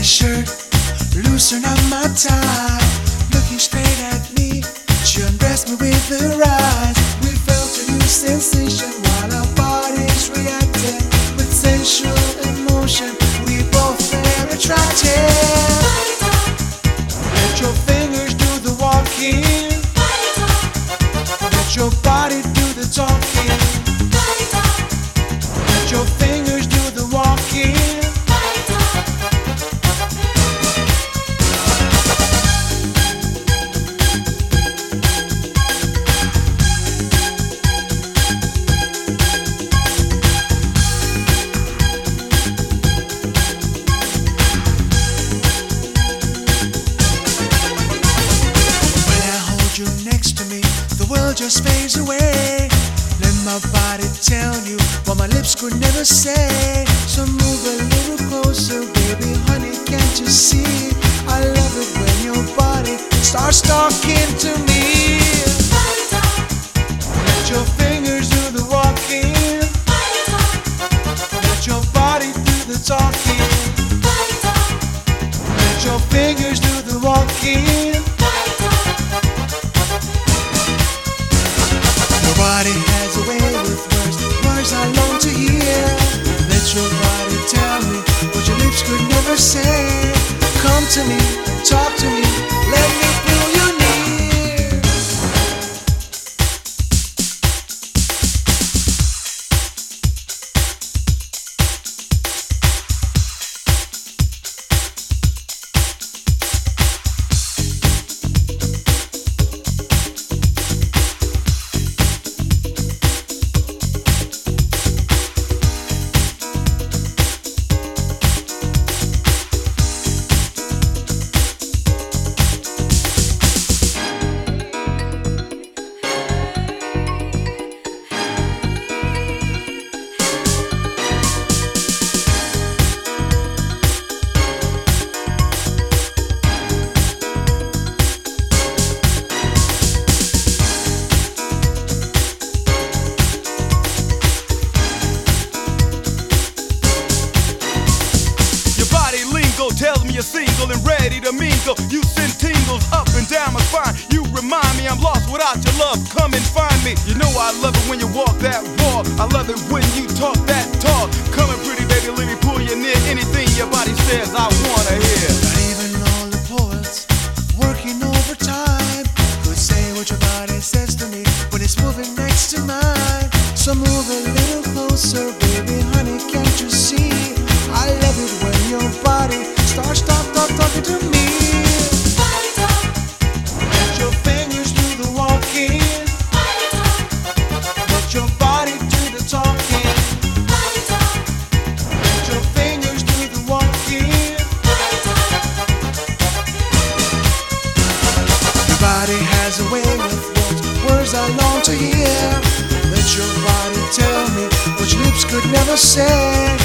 shirt, loosen up my tie. Looking straight at me, she undressed me with her eyes. We felt a new sensation while our bodies reacted with sensual emotion. We both were attracted. Let your fingers do the walking. Let your body do the talking. Let your fingers do the walking. You next to me, the world just fades away. Let my body tell you what my lips could never say. So move a little closer, baby, honey, can't you see? I love it when your body starts talking to me. Let your fingers do the walking. Let your body do the talking. Let your fingers do the walking. Nobody has a way with words I long to hear. Let your body tell me what your lips could never say. Come to me, talk to me, let me feel you near. Tells me you're single and ready to mingle. You send tingles up and down my spine. You remind me I'm lost without your love. Come and find me. You know I love it when you walk that walk. I love it when you talk that talk. Come and pretty baby, let me pull you near. Anything your body says I wanna hear. Not even all the poets working overtime could say what your body says to me when it's moving next to mine. So move a little closer, baby, honey, can't you see? I love it when your body stop talking to me. Let your fingers do the walking. Let your body do the talking. Let your fingers do the walking. Your body has a way with words I long to hear. Let your body tell me what your lips could never say.